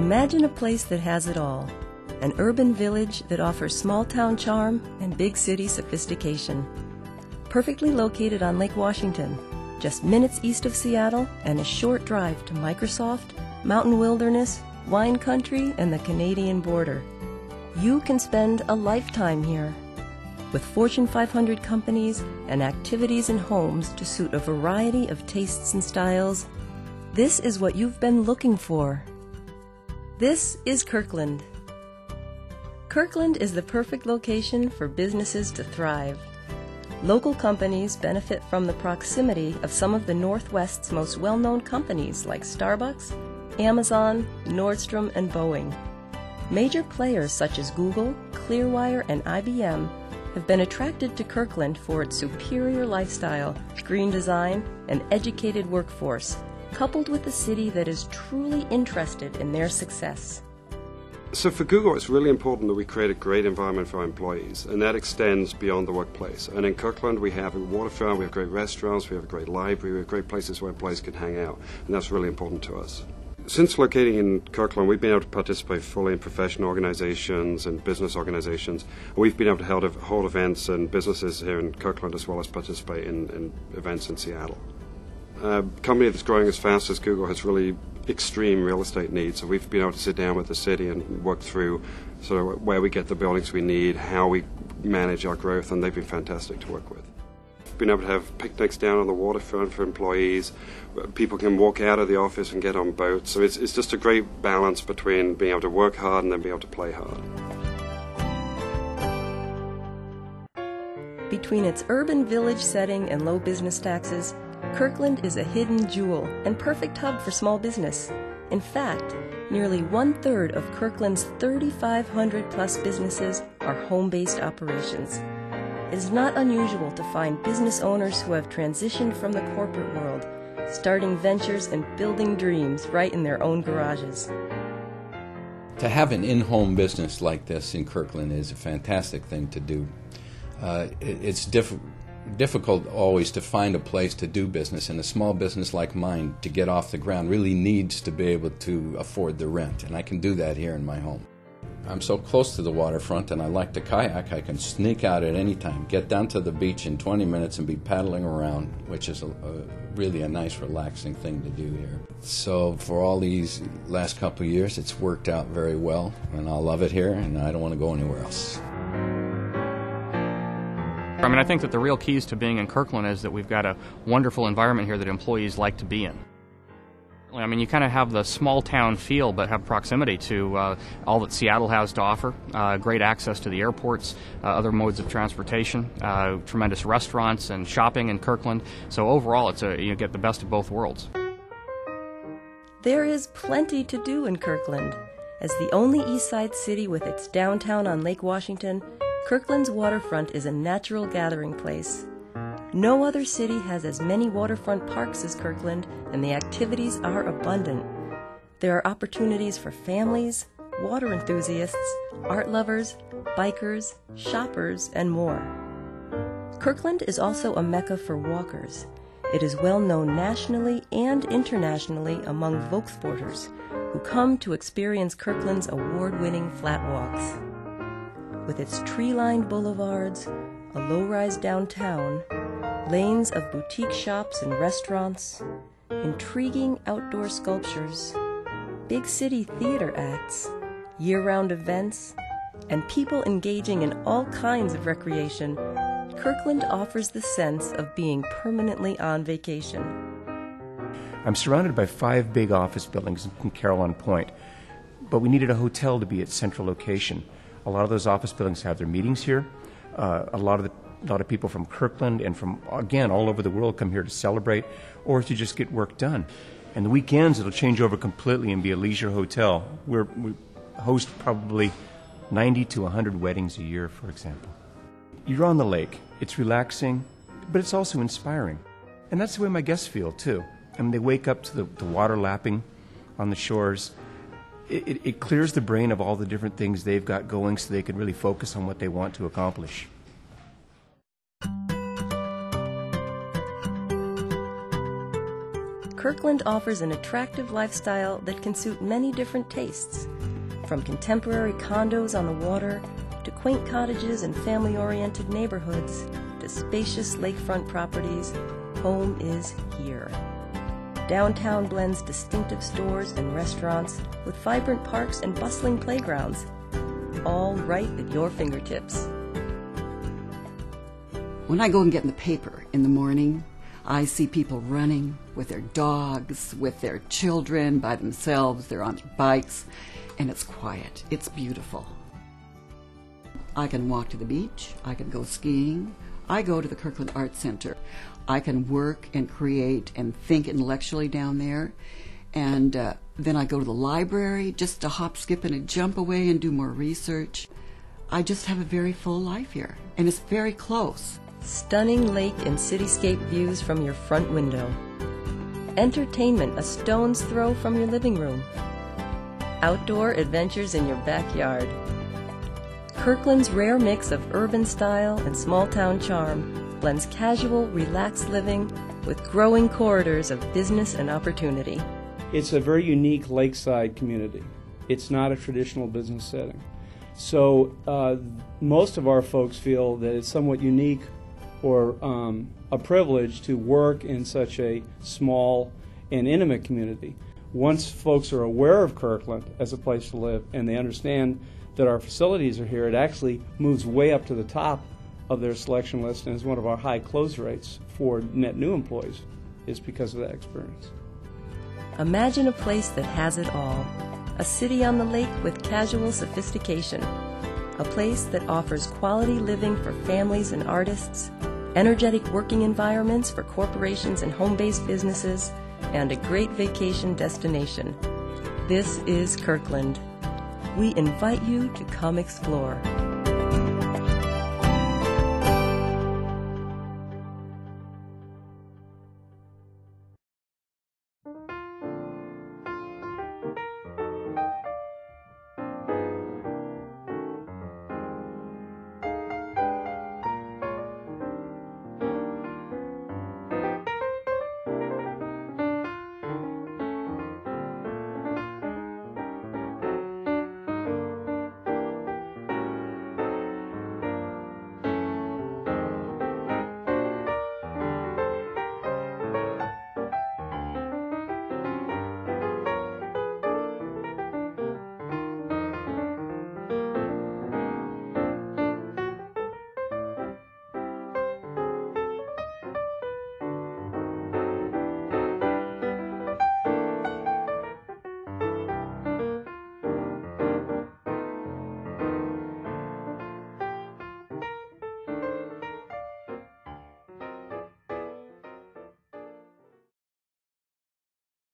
Imagine a place that has it all. An urban village that offers small-town charm and big city sophistication. Perfectly located on Lake Washington, just minutes east of Seattle and a short drive to Microsoft, mountain wilderness, wine country, and the Canadian border. You can spend a lifetime here. With Fortune 500 companies and activities and homes to suit a variety of tastes and styles, this is what you've been looking for. This is Kirkland. Kirkland is the perfect location for businesses to thrive. Local companies benefit from the proximity of some of the Northwest's most well-known companies like Starbucks, Amazon, Nordstrom, and Boeing. Major players such as Google, Clearwire, and IBM have been attracted to Kirkland for its superior lifestyle, green design, and educated workforce, coupled with a city that is truly interested in their success. So for Google, it's really important that we create a great environment for our employees, and that extends beyond the workplace. And in Kirkland, we have a waterfront, we have great restaurants, we have a great library, we have great places where employees can hang out, and that's really important to us. Since locating in Kirkland, we've been able to participate fully in professional organizations and business organizations. We've been able to hold events and businesses here in Kirkland as well as participate in events in Seattle. A company that's growing as fast as Google has really extreme real estate needs, so we've been able to sit down with the city and work through sort of where we get the buildings we need, how we manage our growth, and they've been fantastic to work with. We've been able to have picnics down on the waterfront for employees. People can walk out of the office and get on boats, so it's just a great balance between being able to work hard and then be able to play hard. Between its urban village setting and low business taxes, Kirkland is a hidden jewel and perfect hub for small business. In fact, nearly 1/3 of Kirkland's 3,500 plus businesses are home-based operations. It is not unusual to find business owners who have transitioned from the corporate world, starting ventures and building dreams right in their own garages. To have an in-home business like this in Kirkland is a fantastic thing to do. It's difficult always to find a place to do business, and a small business like mine, to get off the ground, really needs to be able to afford the rent, and I can do that here in my home. I'm so close to the waterfront, and I like to kayak. I can sneak out at any time, get down to the beach in 20 minutes and be paddling around, which is really a nice, relaxing thing to do here. So for all these last couple of years, it's worked out very well, and I love it here, and I don't want to go anywhere else. I mean, I think that the real keys to being in Kirkland is that we've got a wonderful environment here that employees like to be in. I mean, you kind of have the small town feel, but have proximity to all that Seattle has to offer. Great access to the airports, other modes of transportation, tremendous restaurants and shopping in Kirkland. So overall, it's you get the best of both worlds. There is plenty to do in Kirkland. As the only east side city with its downtown on Lake Washington, Kirkland's waterfront is a natural gathering place. No other city has as many waterfront parks as Kirkland, and the activities are abundant. There are opportunities for families, water enthusiasts, art lovers, bikers, shoppers, and more. Kirkland is also a mecca for walkers. It is well known nationally and internationally among Volksporters, who come to experience Kirkland's award-winning flat walks. With its tree-lined boulevards, a low-rise downtown, lanes of boutique shops and restaurants, intriguing outdoor sculptures, big city theater acts, year-round events, and people engaging in all kinds of recreation, Kirkland offers the sense of being permanently on vacation. I'm surrounded by 5 big office buildings in Carillon Point, but we needed a hotel to be its central location. A lot of those office buildings have their meetings here. A lot of people from Kirkland and from, again, all over the world come here to celebrate or to just get work done. And the weekends, it'll change over completely and be a leisure hotel. We host probably 90 to 100 weddings a year, for example. You're on the lake. It's relaxing, but it's also inspiring. And that's the way my guests feel, too. I mean, they wake up to the water lapping on the shores. It clears the brain of all the different things they've got going so they can really focus on what they want to accomplish. Kirkland offers an attractive lifestyle that can suit many different tastes. From contemporary condos on the water, to quaint cottages and family-oriented neighborhoods, to spacious lakefront properties, home is here. Downtown blends distinctive stores and restaurants with vibrant parks and bustling playgrounds, all right at your fingertips. When I go and get in the paper in the morning, I see people running with their dogs, with their children, by themselves, they're on their bikes, and it's quiet. It's beautiful. I can walk to the beach, I can go skiing, I go to the Kirkland Arts Center. I can work and create and think intellectually down there, and then I go to the library just to hop, skip, and a jump away and do more research. I just have a very full life here, and it's very close. Stunning lake and cityscape views from your front window. Entertainment a stone's throw from your living room. Outdoor adventures in your backyard. Kirkland's rare mix of urban style and small-town charm blends casual, relaxed living with growing corridors of business and opportunity. It's a very unique lakeside community. It's not a traditional business setting. So most of our folks feel that it's somewhat unique or a privilege to work in such a small and intimate community. Once folks are aware of Kirkland as a place to live and they understand that our facilities are here, it actually moves way up to the top of their selection list and is one of our high close rates for net new employees is because of that experience. Imagine a place that has it all. A city on the lake with casual sophistication. A place that offers quality living for families and artists, energetic working environments for corporations and home-based businesses, and a great vacation destination. This is Kirkland. We invite you to come explore.